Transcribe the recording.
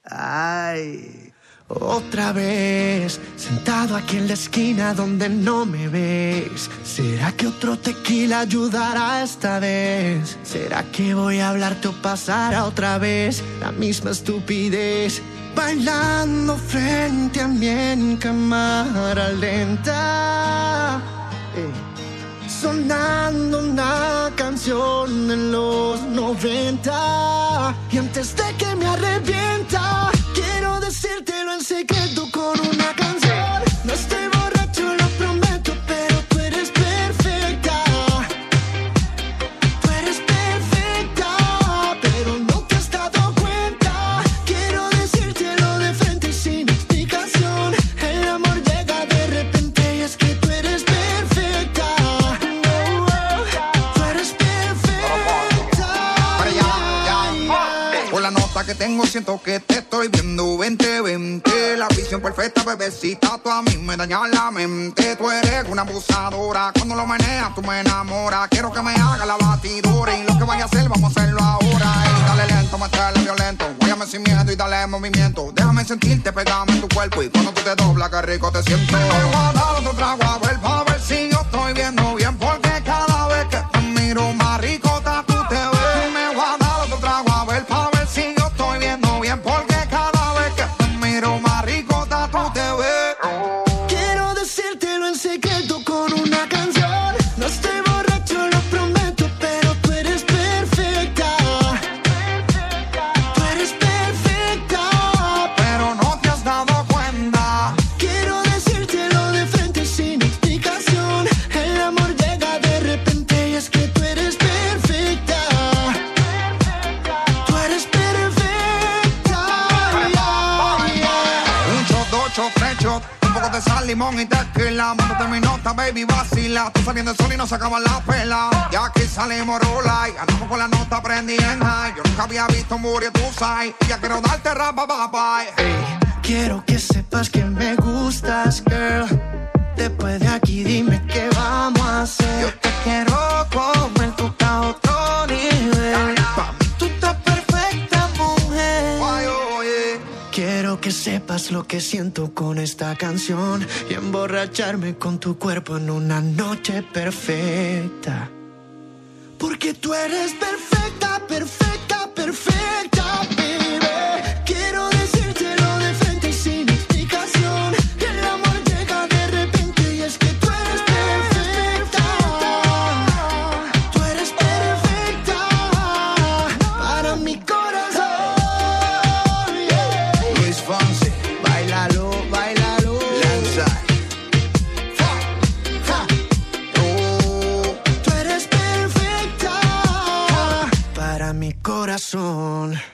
Ay, otra vez, sentado aquí en la esquina donde no me ves. ¿Será que otro tequila ayudará esta vez? ¿Será que voy a hablarte o pasará otra vez la misma estupidez? Bailando frente a mí en cámara lenta, sonando una canción de los 90. Y antes de que me arrepienta, quiero decírtelo en secreto con una canción. No estoy borracho, lo prometo, pero tú eres perfecta. Tú eres perfecta, pero no te has dado cuenta. Quiero decírtelo de frente y sin explicación. El amor llega de repente y es que tú eres perfecta. Tú eres perfecta. Por la nota que tengo siento que te estoy viendo 20-20. La visión perfecta, bebecita, tú a mí me dañas la mente. Tú eres una abusadora, cuando lo meneas tú me enamoras. Quiero que me haga la batidora y lo que vaya a hacer vamos a hacerlo ahora. Dale lento, métele violento, guáyame sin miedo y dale movimiento. Déjame sentirte, pegame en tu cuerpo y cuando tú te doblas qué rico te siento. Me voy a dar otro trago a ver, pa' ver si yo estoy viendo bien, porque cada vez que te miro más ricota tú te ves. Me voy a dar otro trago a ver, pa' ver si yo estoy viendo bien, porque cada vez que te miro más ricota tú te ves. Quiero decírtelo en secreto con una canción. No estoy borracho, lo prometo, pero tú eres perfecta. Tú eres perfecta, Pero no te has dado cuenta. quiero decírtelo de frente y sin explicación. El amor llega de repente y es que tú eres perfecta. Tú eres perfecta. Un shot, dos shots, tres shots, un poco de sal, limón y tequila. Mándate mi nota, baby, vacila. Tú saliendo el sol y no se acaba la pela. Ya aquí salimos rola y andamos con la nota prendida en high. Yo nunca había visto un booty tu side y ya quiero darte rapa, bye, bye. Quiero que sepas que me gustas, girl. Después de aquí dime qué vamos a hacer. Yo te quiero como el toca a otro nivel. Pa' mí tú estás perfecta, mujer. Ay, oye. Quiero que sepas lo que siento con esta canción y emborracharme con tu cuerpo en una noche perfecta. Porque tú eres perfecta, perfecta, perfecta, baby. Quiero decírtelo de frente y sin explicación. El amor llega de repente y es que tú eres perfecta. Tú eres perfecta para mi corazón. Yeah. Luis Fonsi, Báilalo, báilalo. Lanza. Tú eres perfecta para mi corazón.